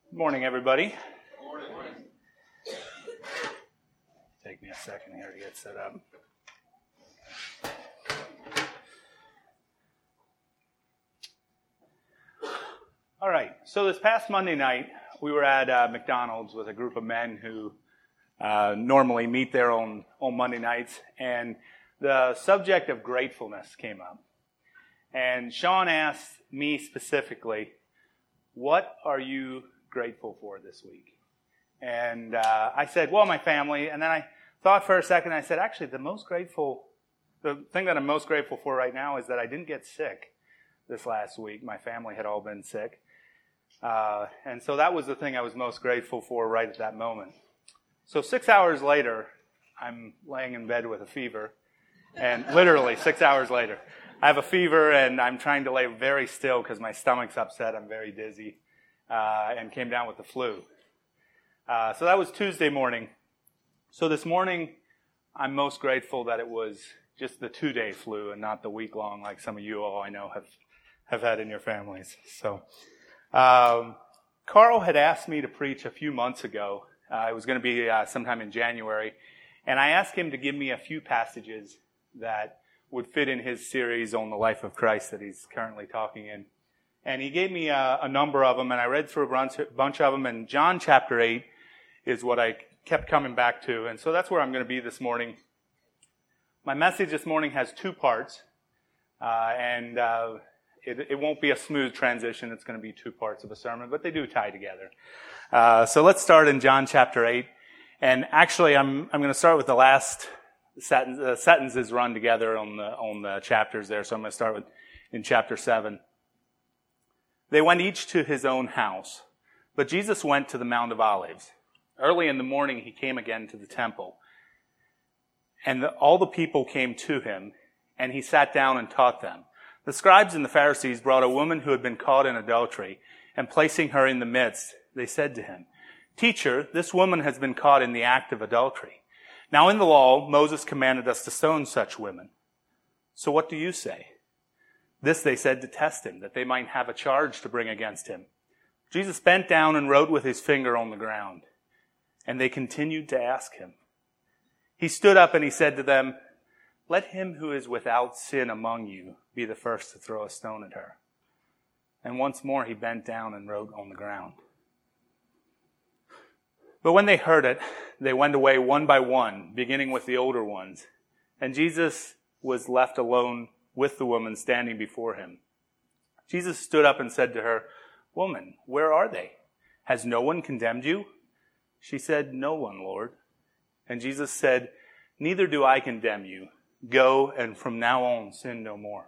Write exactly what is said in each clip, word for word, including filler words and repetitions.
Good morning, everybody. Morning. Take me a second here to get set up. All right, so this past Monday night, we were at uh, McDonald's with a group of men who uh, normally meet there on, on Monday nights, and the subject of gratefulness came up. And Sean asked me specifically, what are you grateful for this week? And uh, I said, well, my family. And then I thought for a second, I said, actually, the most grateful, the thing that I'm most grateful for right now is that I didn't get sick this last week. My family had all been sick. Uh, and so that was the thing I was most grateful for right at that moment. So six hours later, I'm laying in bed with a fever. And literally six hours later, I have a fever and I'm trying to lay very still because my stomach's upset. I'm very dizzy. Uh, and came down with the flu. Uh, so that was Tuesday morning. So this morning, I'm most grateful that it was just the two-day flu and not the week-long like some of you all I know have, have had in your families. So um, Carl had asked me to preach a few months ago. Uh, it was going to be uh, sometime in January. And I asked him to give me a few passages that would fit in his series on the life of Christ that he's currently talking in. And he gave me a, a number of them, and I read through a bunch, bunch of them, and John chapter eight is what I kept coming back to, and so that's where I'm going to be this morning. My message this morning has two parts, uh, and uh, it, it won't be a smooth transition. It's going to be two parts of a sermon, but they do tie together. Uh, so let's start in John chapter eight, and actually I'm I'm going to start with the last sentence. The sentences run together on the on the chapters there, so I'm going to start with in chapter seven. They went each to his own house, but Jesus went to the Mount of Olives. Early in the morning, he came again to the temple, and the, all the people came to him, and he sat down and taught them. The scribes and the Pharisees brought a woman who had been caught in adultery, and placing her in the midst, they said to him, "Teacher, this woman has been caught in the act of adultery. Now in the law, Moses commanded us to stone such women. So what do you say?" This they said to test him, that they might have a charge to bring against him. Jesus bent down and wrote with his finger on the ground, and they continued to ask him. He stood up and he said to them, "Let him who is without sin among you be the first to throw a stone at her." And once more he bent down and wrote on the ground. But when they heard it, they went away one by one, beginning with the older ones. And Jesus was left alone with the woman standing before him. Jesus stood up and said to her, "Woman, where are they? Has no one condemned you?" She said, "No one, Lord." And Jesus said, "Neither do I condemn you. Go, and from now on sin no more."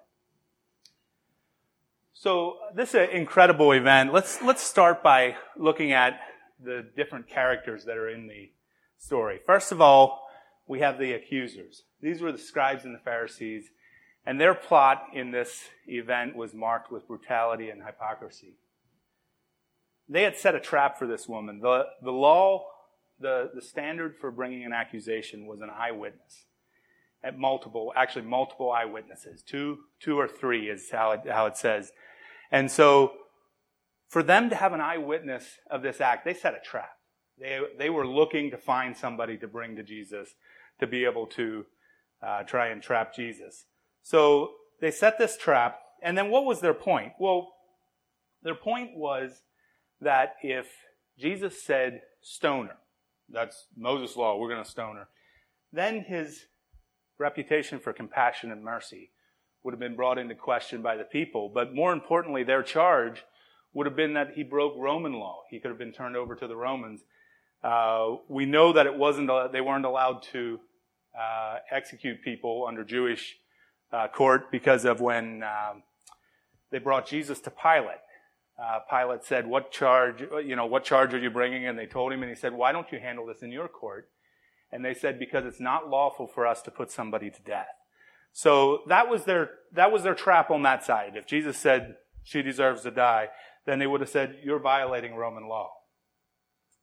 So this is an incredible event. Let's let's start by looking at the different characters that are in the story. First of all, we have the accusers. These were the scribes and the Pharisees. And their plot in this event was marked with brutality and hypocrisy. They had set a trap for this woman. The, the law, the, the standard for bringing an accusation was an eyewitness. At multiple, actually multiple eyewitnesses. Two, two or three is how it, how it says. And so, for them to have an eyewitness of this act, they set a trap. They, they were looking to find somebody to bring to Jesus to be able to uh, try and trap Jesus. So they set this trap, and then what was their point? Well, their point was that if Jesus said, "Stone her," that's Moses' law, we're going to stone her, then his reputation for compassion and mercy would have been brought into question by the people. But more importantly, their charge would have been that he broke Roman law. He could have been turned over to the Romans. Uh, we know that it wasn't, they weren't allowed to uh, execute people under Jewish Uh, court because of when um, they brought Jesus to Pilate. Uh, Pilate said, "What charge? You know, what charge are you bringing?" And they told him, and he said, "Why don't you handle this in your court?" And they said, "Because it's not lawful for us to put somebody to death." So that was their that was their trap on that side. If Jesus said she deserves to die, then they would have said, "You're violating Roman law."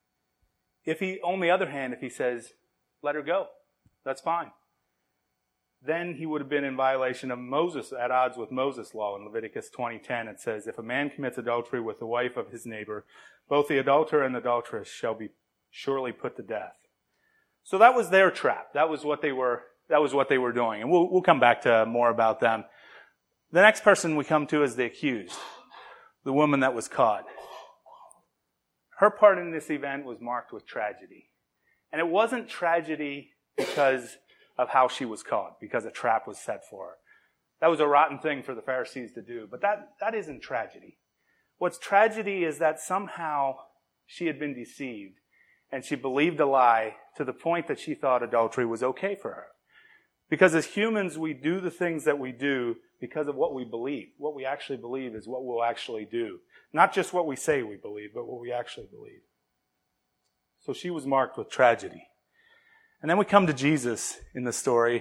If he, on the other hand, if he says, "Let her go," that's fine. then he would have been in violation of Moses, at odds with Moses' law. In Leviticus twenty ten, it says, if a man commits adultery with the wife of his neighbor, both the adulterer and the adulteress shall be surely put to death. So that was their trap. That was what they were, that was what they were doing. And we'll, we'll come back to more about them. The next person we come to is the accused, the woman that was caught. Her part in this event was marked with tragedy. And it wasn't tragedy because of how she was caught, because a trap was set for her. That was a rotten thing for the Pharisees to do, but that, that isn't tragedy. What's tragedy is that somehow she had been deceived, and she believed a lie to the point that she thought adultery was okay for her. Because as humans, we do the things that we do because of what we believe. What we actually believe is what we'll actually do. Not just what we say we believe, but what we actually believe. So she was marked with tragedy. And then we come to Jesus in the story.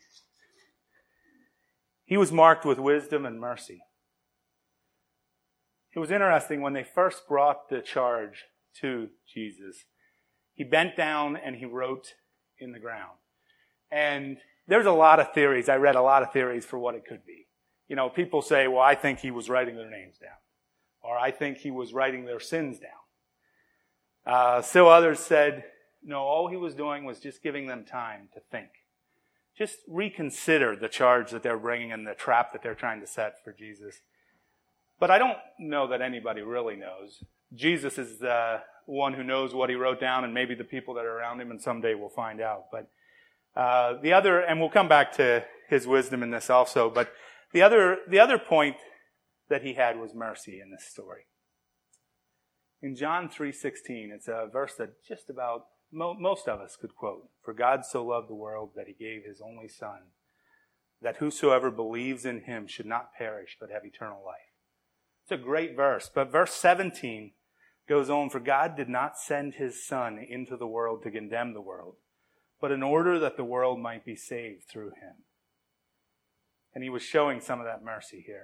He was marked with wisdom and mercy. It was interesting when they first brought the charge to Jesus. He bent down and he wrote in the ground. And there's a lot of theories. I read a lot of theories for what it could be. You know, people say, well, I think he was writing their names down. Or I think he was writing their sins down. Uh, still others said, no, all he was doing was just giving them time to think. Just reconsider the charge that they're bringing and the trap that they're trying to set for Jesus. But I don't know that anybody really knows. Jesus is the one who knows what he wrote down, and maybe the people that are around him, and someday we'll find out. But uh, the other, and we'll come back to his wisdom in this also, but the other, the other point that he had was mercy in this story. In John three sixteen, it's a verse that just about mo- most of us could quote. For God so loved the world that he gave his only Son, that whosoever believes in him should not perish but have eternal life. It's a great verse, but verse seventeen goes on, for God did not send his Son into the world to condemn the world, but in order that the world might be saved through him. And he was showing some of that mercy here.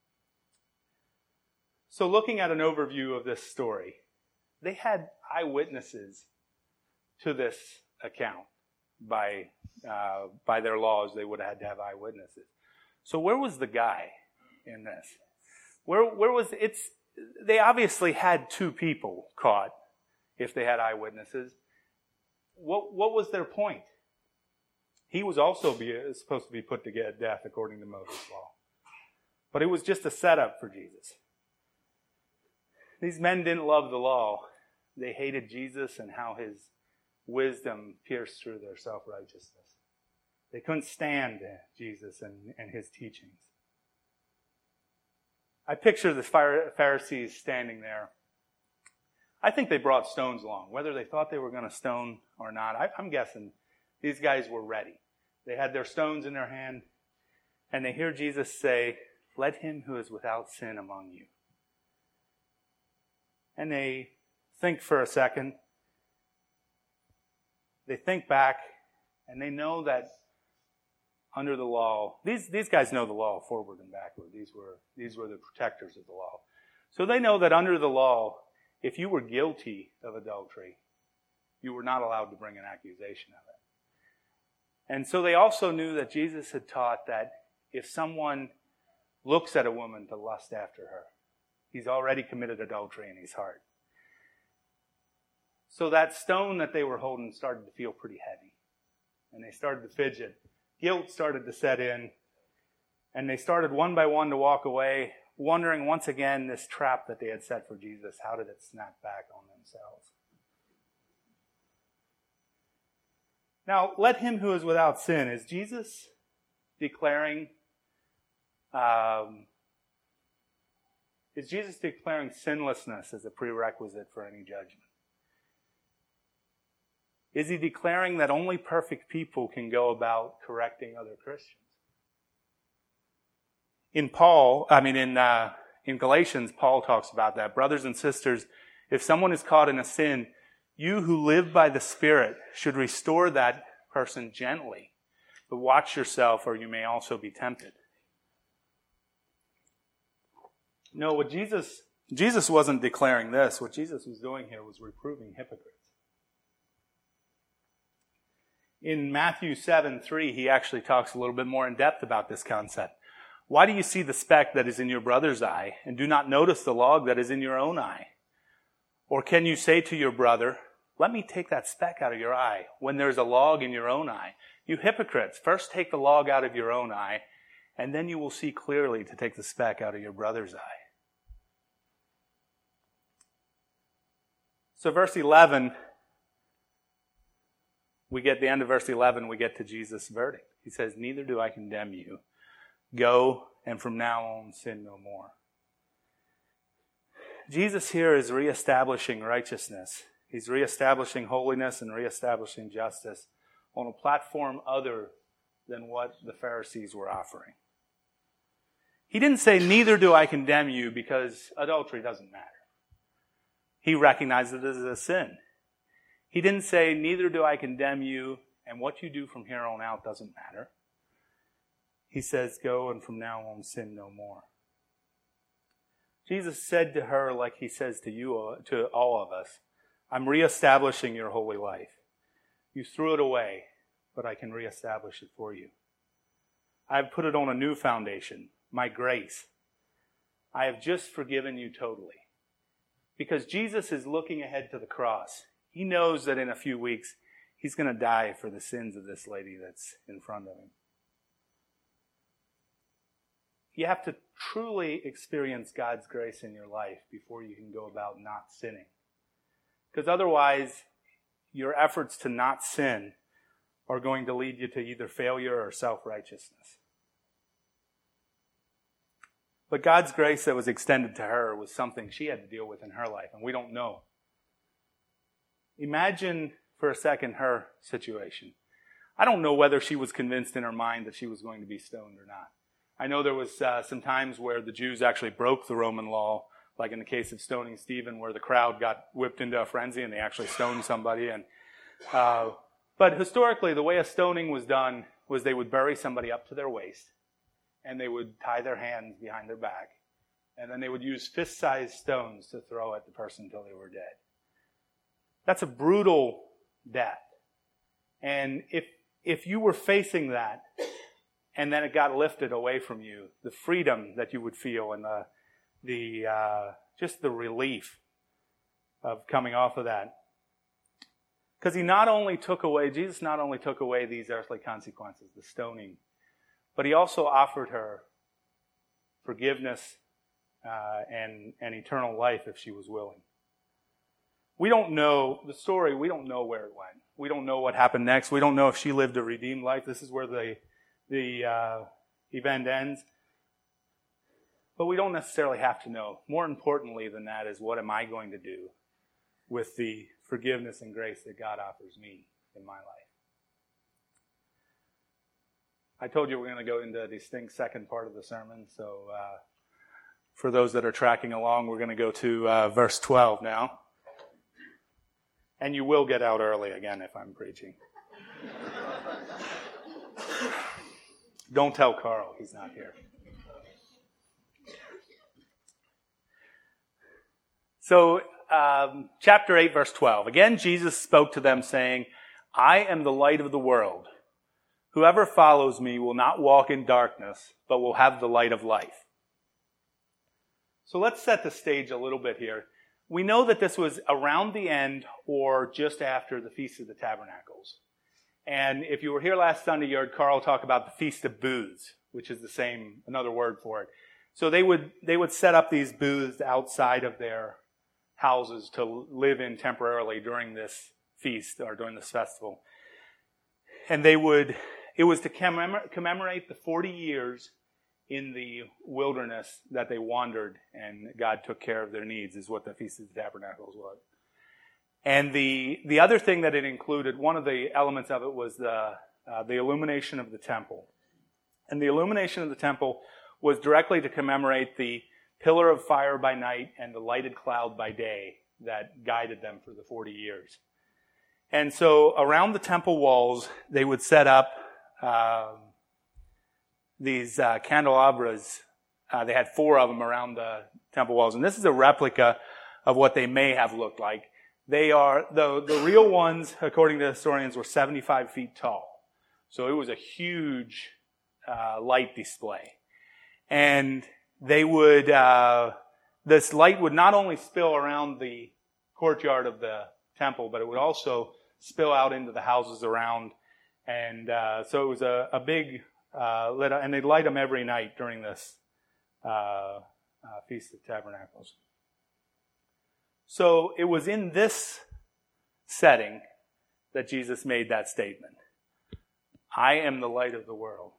So looking at an overview of this story, they had eyewitnesses to this account. By uh, by their laws, they would have had to have eyewitnesses. So where was the guy in this? Where where was it's? They obviously had two people caught if they had eyewitnesses. What what was their point? He was also be, supposed to be put to death according to Moses' law, but it was just a setup for Jesus. These men didn't love the law. They hated Jesus and how his wisdom pierced through their self-righteousness. They couldn't stand Jesus and, and his teachings. I picture the Pharisees standing there. I think they brought stones along. Whether they thought they were going to stone or not, I, I'm guessing these guys were ready. They had their stones in their hand, and they hear Jesus say, let him who is without sin among you. And they think for a second. They think back, and they know that under the law, these, these guys know the law forward and backward. These were, these were the protectors of the law. So they know that under the law, if you were guilty of adultery, you were not allowed to bring an accusation of it. And so they also knew that Jesus had taught that if someone looks at a woman to lust after her, he's already committed adultery in his heart. So that stone that they were holding started to feel pretty heavy. And they started to fidget. Guilt started to set in. And they started one by one to walk away, wondering once again this trap that they had set for Jesus, how did it snap back on themselves? Now, let him who is without sin. Is Jesus declaring, um, is Jesus declaring sinlessness as a prerequisite for any judgment? Is he declaring that only perfect people can go about correcting other Christians? In Paul, I mean in uh, in Galatians, Paul talks about that. Brothers and sisters, if someone is caught in a sin, you who live by the Spirit should restore that person gently. But watch yourself, or you may also be tempted. No, what Jesus Jesus wasn't declaring this. What Jesus was doing here was reproving hypocrites. In Matthew seven three, he actually talks a little bit more in depth about this concept. Why do you see the speck that is in your brother's eye and do not notice the log that is in your own eye? Or can you say to your brother, let me take that speck out of your eye when there's a log in your own eye? You hypocrites, first take the log out of your own eye, and then you will see clearly to take the speck out of your brother's eye. So verse eleven, we get the end of verse eleven, we get to Jesus' verdict. He says, neither do I condemn you. Go, and from now on sin no more. Jesus here is reestablishing righteousness. He's reestablishing holiness and reestablishing justice on a platform other than what the Pharisees were offering. He didn't say, neither do I condemn you, because adultery doesn't matter. He recognized it as a sin. He didn't say, neither do I condemn you, and what you do from here on out doesn't matter. He says, go, and from now on sin no more. Jesus said to her, like he says to you, to all of us, I'm reestablishing your holy life. You threw it away, but I can reestablish it for you. I have put it on a new foundation, my grace. I have just forgiven you totally. Because Jesus is looking ahead to the cross. He knows that in a few weeks, he's going to die for the sins of this lady that's in front of him. You have to truly experience God's grace in your life before you can go about not sinning. Because otherwise, your efforts to not sin are going to lead you to either failure or self-righteousness. But God's grace that was extended to her was something she had to deal with in her life, and we don't know. Imagine for a second her situation. I don't know whether she was convinced in her mind that she was going to be stoned or not. I know there was uh, some times where the Jews actually broke the Roman law, like in the case of stoning Stephen, where the crowd got whipped into a frenzy and they actually stoned somebody. And uh, but historically, the way a stoning was done was they would bury somebody up to their waist, and they would tie their hands behind their back, and then they would use fist-sized stones to throw at the person until they were dead. That's a brutal death. And if if you were facing that, and then it got lifted away from you, the freedom that you would feel and the the uh, just the relief of coming off of that. Because he not only took away, Jesus not only took away these earthly consequences, the stoning, but he also offered her forgiveness uh, and, and eternal life if she was willing. We don't know the story. We don't know where it went. We don't know what happened next. We don't know if she lived a redeemed life. This is where the the uh, event ends. But we don't necessarily have to know. More importantly than that is, what am I going to do with the forgiveness and grace that God offers me in my life? I told you we're going to go into a distinct second part of the sermon. So uh, for those that are tracking along, we're going to go to uh, verse twelve now. And you will get out early again if I'm preaching. Don't tell Carl, he's not here. So, um, chapter eight, verse twelve. Again, Jesus spoke to them, saying, I am the light of the world. Whoever follows me will not walk in darkness, but will have the light of life. So let's set the stage a little bit here. We know that this was around the end or just after the Feast of the Tabernacles. And if you were here last Sunday, you heard Carl talk about the Feast of Booths, which is the same, another word for it. So they would they would set up these booths outside of their houses to live in temporarily during this feast or during this festival. And they would, it was to commemorate, commemorate the forty years in the wilderness that they wandered and God took care of their needs, is what the Feast of the Tabernacles was. And the the other thing that it included, one of the elements of it was the uh, the illumination of the temple. And the illumination of the temple was directly to commemorate the pillar of fire by night and the lighted cloud by day that guided them for the forty years. And so around the temple walls, they would set up uh, these uh, candelabras. Uh, they had four of them around the temple walls. And this is a replica of what they may have looked like. They are, the, the real ones, according to historians, were seventy-five feet tall. So it was a huge uh, light display. And they would, uh, this light would not only spill around the courtyard of the temple, but it would also spill out into the houses around. And uh, so it was a, a big, uh, lit, and they'd light them every night during this uh, uh, Feast of Tabernacles. So it was in this setting that Jesus made that statement. I am the light of the world.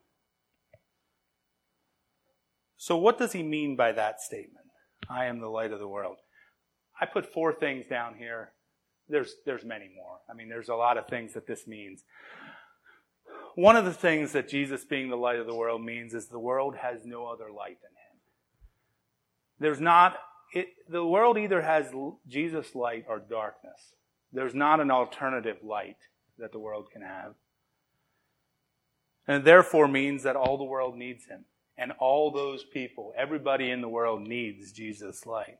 So what does he mean by that statement? I am the light of the world. I put four things down here. There's, there's many more. I mean, there's a lot of things that this means. One of the things that Jesus being the light of the world means is the world has no other light than him. There's not, it, the world either has Jesus' light or darkness. There's not an alternative light that the world can have. And it therefore means that all the world needs him. And all those people, everybody in the world needs Jesus' light.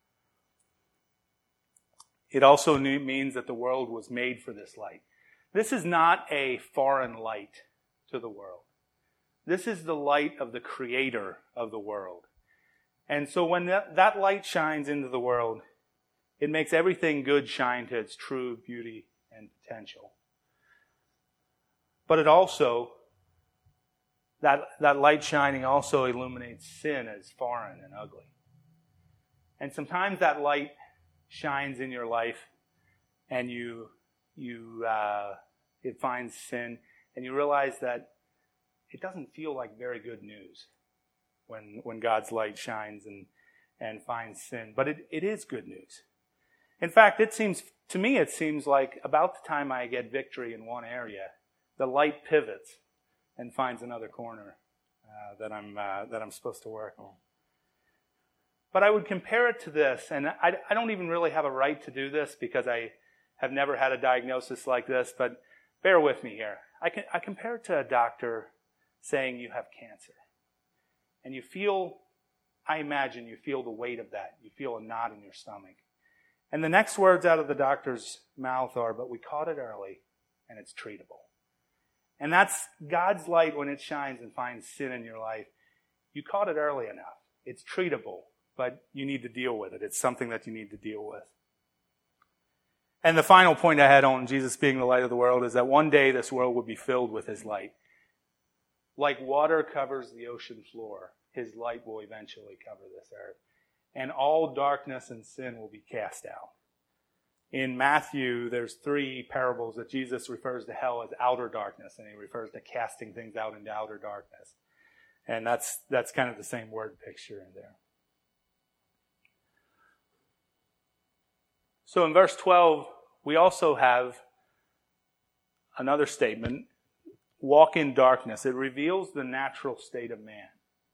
It also means that the world was made for this light. This is not a foreign light to the world. This is the light of the Creator of the world. And so when that, that light shines into the world, it makes everything good shine to its true beauty and potential. But it also, that, that light shining also illuminates sin as foreign and ugly. And sometimes that light shines in your life and you, you, uh, it finds sin and you realize that it doesn't feel like very good news when, when God's light shines and, and finds sin. But it, it is good news. In fact, it seems, to me, it seems like about the time I get victory in one area, the light pivots and finds another corner uh, that I'm uh, that I'm supposed to work on. But I would compare it to this, and I, I don't even really have a right to do this because I have never had a diagnosis like this, but bear with me here. I, can, I compare it to a doctor saying you have cancer. And you feel, I imagine you feel the weight of that. You feel a knot in your stomach. And the next words out of the doctor's mouth are, but we caught it early, and it's treatable. And that's God's light when it shines and finds sin in your life. You caught it early enough. It's treatable, but you need to deal with it. It's something that you need to deal with. And the final point I had on Jesus being the light of the world is that one day this world will be filled with his light. Like water covers the ocean floor, his light will eventually cover this earth. And all darkness and sin will be cast out. In Matthew, there's three parables that Jesus refers to hell as outer darkness, and he refers to casting things out into outer darkness. And that's that's kind of the same word picture in there. So in verse twelve, we also have another statement, walk in darkness. It reveals the natural state of man.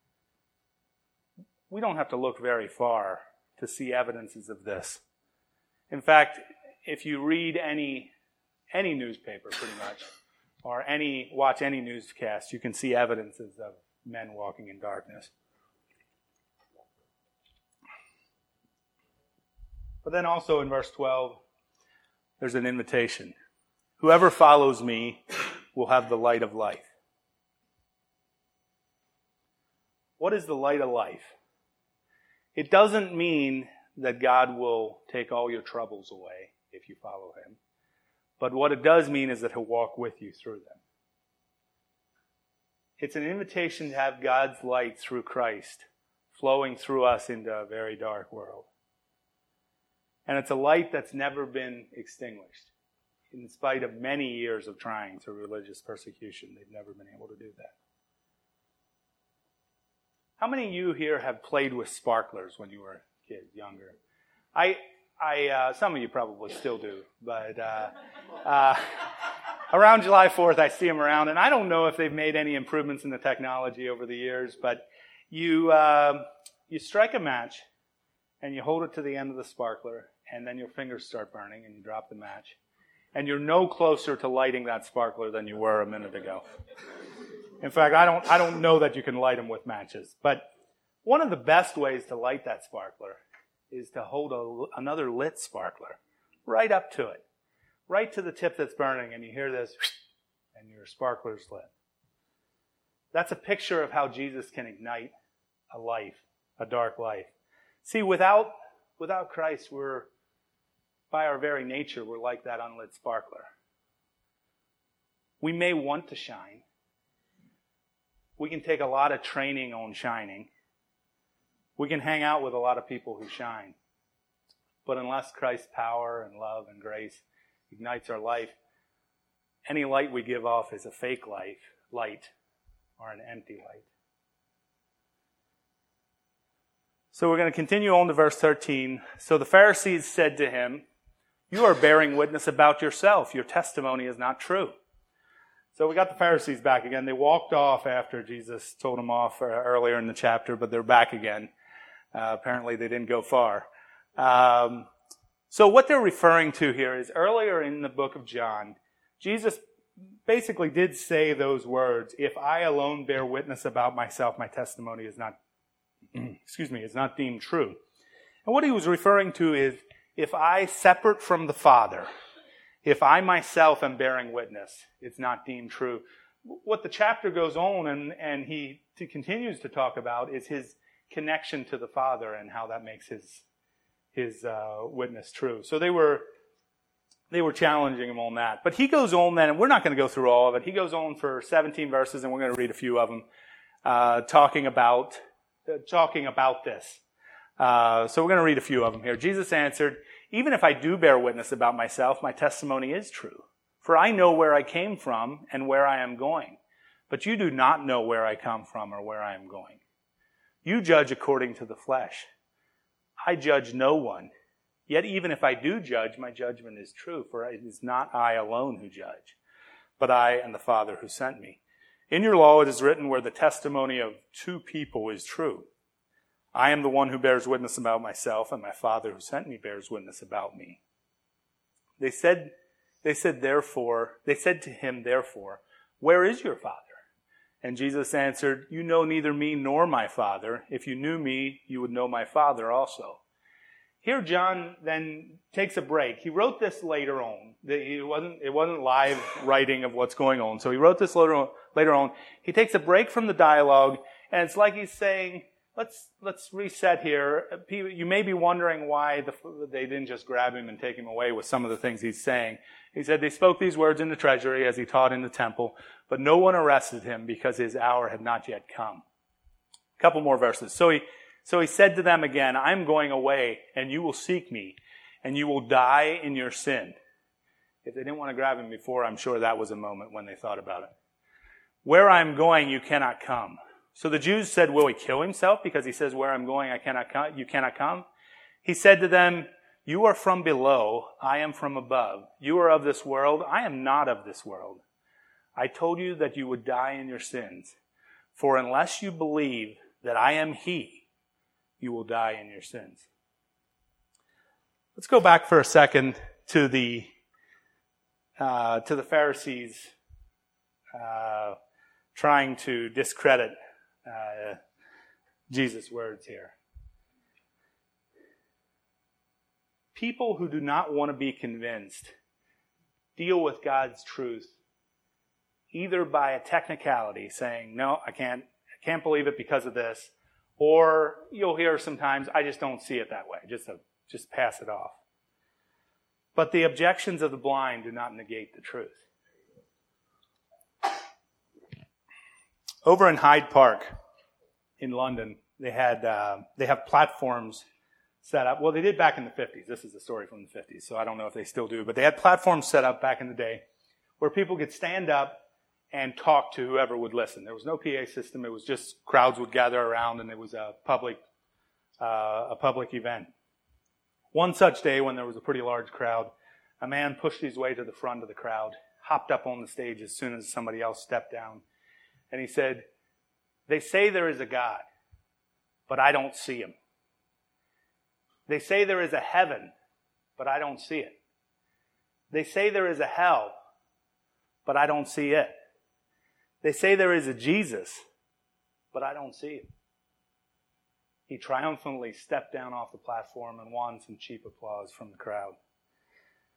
We don't have to look very far to see evidences of this. In fact, if you read any any newspaper pretty much, or any watch any newscast, you can see evidences of men walking in darkness. But then also in verse twelve, there's an invitation. Whoever follows me will have the light of life. What is the light of life? It doesn't mean that God will take all your troubles away if you follow him. But what it does mean is that he'll walk with you through them. It's an invitation to have God's light through Christ flowing through us into a very dark world. And it's a light that's never been extinguished. In spite of many years of trying through religious persecution, they've never been able to do that. How many of you here have played with sparklers when you were kids, younger? I, I, uh, some of you probably still do, but uh, uh, around July fourth, I see them around, and I don't know if they've made any improvements in the technology over the years, but you, uh, you strike a match, and you hold it to the end of the sparkler, and then your fingers start burning, and you drop the match, and you're no closer to lighting that sparkler than you were a minute ago. In fact, I don't, I don't know that you can light them with matches, but one of the best ways to light that sparkler is to hold a, another lit sparkler right up to it, right to the tip that's burning, and you hear this, and your sparkler's lit. That's a picture of how Jesus can ignite a life, a dark life. See, without without Christ, we're, by our very nature, we're like that unlit sparkler. We may want to shine. We can take a lot of training on shining. We can hang out with a lot of people who shine. But unless Christ's power and love and grace ignites our life, any light we give off is a fake life, light, or an empty light. So we're going to continue on to verse thirteen. So the Pharisees said to him, "You are bearing witness about yourself. Your testimony is not true." So we got the Pharisees back again. They walked off after Jesus told them off earlier in the chapter, but they're back again. Uh, apparently they didn't go far. Um, so what they're referring to here is earlier in the book of John, Jesus basically did say those words, "If I alone bear witness about myself, my testimony is not, excuse me, is not deemed true." And what he was referring to is, if I separate from the Father, if I myself am bearing witness, it's not deemed true. What the chapter goes on and, and he t- continues to talk about is his connection to the Father and how that makes his his uh, witness true. So they were they were challenging him on that. But he goes on then, and we're not going to go through all of it. He goes on for seventeen verses, and we're going to read a few of them, uh, talking about uh, talking about this. Uh, so we're going to read a few of them here. Jesus answered, "Even if I do bear witness about myself, my testimony is true. For I know where I came from and where I am going. But you do not know where I come from or where I am going. You judge according to the flesh. I judge no one. Yet even if I do judge, my judgment is true. For it is not I alone who judge, but I and the Father who sent me. In your law it is written where the testimony of two people is true. I am the one who bears witness about myself, and my Father who sent me bears witness about me." They said, they said, therefore, they said to him, therefore, "Where is your Father?" And Jesus answered, "You know neither me nor my Father. If you knew me, you would know my Father also." Here John then takes a break. He wrote this later on. It wasn't, it wasn't live writing of what's going on. So he wrote this later on, later on. He takes a break from the dialogue, and it's like he's saying, Let's let's reset here. You may be wondering why the, they didn't just grab him and take him away with some of the things he's saying. He said they spoke these words in the treasury as he taught in the temple, but no one arrested him because his hour had not yet come. A couple more verses. So he so he said to them again, "I'm going away, and you will seek me, and you will die in your sin." If they didn't want to grab him before, I'm sure that was a moment when they thought about it. "Where I'm going, you cannot come." So the Jews said, "Will he kill himself because he says, 'Where I'm going, I cannot come, you cannot come'?" He said to them, "You are from below, I am from above. You are of this world, I am not of this world. I told you that you would die in your sins. For unless you believe that I am he, you will die in your sins." Let's go back for a second to the uh, to the Pharisees uh, trying to discredit Uh, Jesus' words here. People who do not want to be convinced deal with God's truth either by a technicality, saying, "No, I can't, I can't believe it because of this," or you'll hear sometimes, "I just don't see it that way," just to, just pass it off. But the objections of the blind do not negate the truth. Over in Hyde Park in London, they had uh, they have platforms set up. Well, they did back in the fifties. This is a story from the fifties, so I don't know if they still do. But they had platforms set up back in the day where people could stand up and talk to whoever would listen. There was no P A system. It was just crowds would gather around, and it was a public uh, a public event. One such day, when there was a pretty large crowd, a man pushed his way to the front of the crowd, hopped up on the stage as soon as somebody else stepped down. And he said, "They say there is a God, but I don't see him. They say there is a heaven, but I don't see it. They say there is a hell, but I don't see it. They say there is a Jesus, but I don't see it." He triumphantly stepped down off the platform and won some cheap applause from the crowd.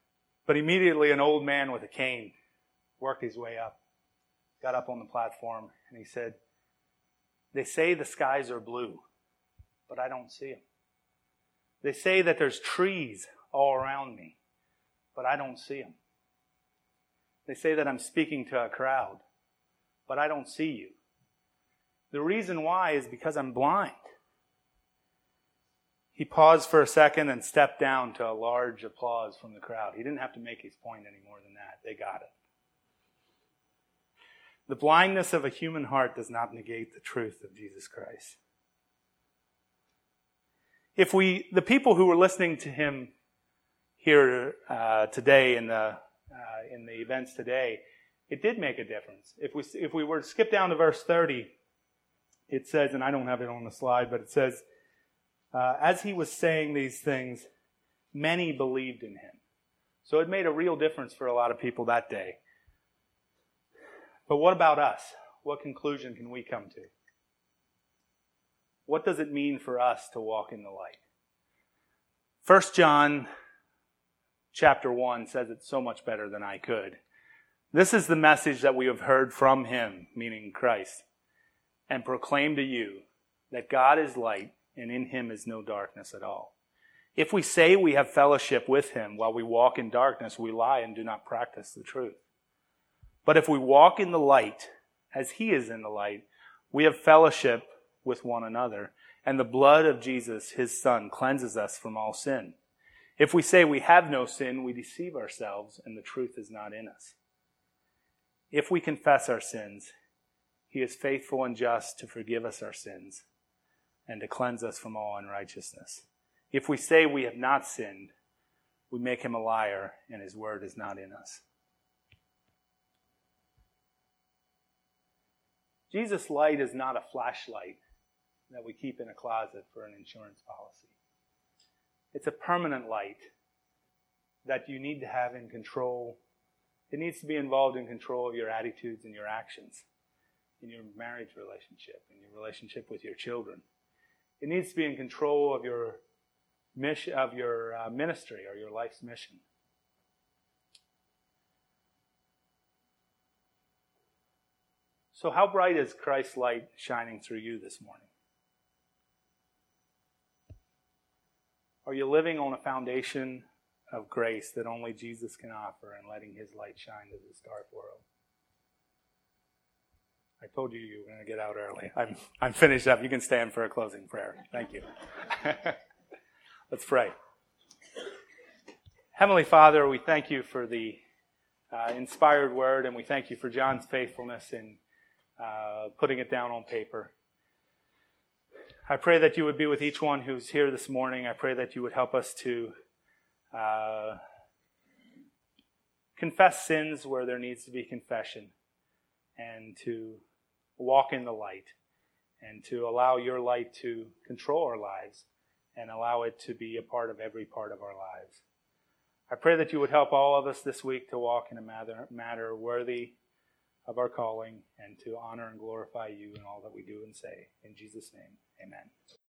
But immediately an old man with a cane worked his way up, got up on the platform, and he said, "They say the skies are blue, but I don't see them. They say that there's trees all around me, but I don't see them. They say that I'm speaking to a crowd, but I don't see you. The reason why is because I'm blind." He paused for a second and stepped down to a large applause from the crowd. He didn't have to make his point any more than that. They got it. The blindness of a human heart does not negate the truth of Jesus Christ. If we, the people who were listening to him here uh, today in the uh, in the events today, it did make a difference. If we if we were to skip down to verse thirty, it says, and I don't have it on the slide, but it says, uh, as he was saying these things, many believed in him. So it made a real difference for a lot of people that day. But what about us? What conclusion can we come to? What does it mean for us to walk in the light? First John chapter one says it so much better than I could. This is the message that we have heard from him, meaning Christ, and proclaim to you that God is light and in him is no darkness at all. If we say we have fellowship with him while we walk in darkness, we lie and do not practice the truth. But if we walk in the light, as he is in the light, we have fellowship with one another, and the blood of Jesus, his Son, cleanses us from all sin. If we say we have no sin, we deceive ourselves, and the truth is not in us. If we confess our sins, he is faithful and just to forgive us our sins and to cleanse us from all unrighteousness. If we say we have not sinned, we make him a liar, and his word is not in us. Jesus' light is not a flashlight that we keep in a closet for an insurance policy. It's a permanent light that you need to have in control. It needs to be involved in control of your attitudes and your actions, in your marriage relationship, in your relationship with your children. It needs to be in control of your mission, of your uh, ministry or your life's mission. So how bright is Christ's light shining through you this morning? Are you living on a foundation of grace that only Jesus can offer and letting his light shine to this dark world? I told you you were going to get out early. I'm, I'm finished up. You can stand for a closing prayer. Thank you. Let's pray. Heavenly Father, we thank you for the uh, inspired word, and we thank you for John's faithfulness in uh, putting it down on paper. I pray that you would be with each one who's here this morning. I pray that you would help us to uh, confess sins where there needs to be confession, and to walk in the light, and to allow your light to control our lives and allow it to be a part of every part of our lives. I pray that you would help all of us this week to walk in a matter, matter worthy of our calling and to honor and glorify you in all that we do and say. In Jesus' name, amen.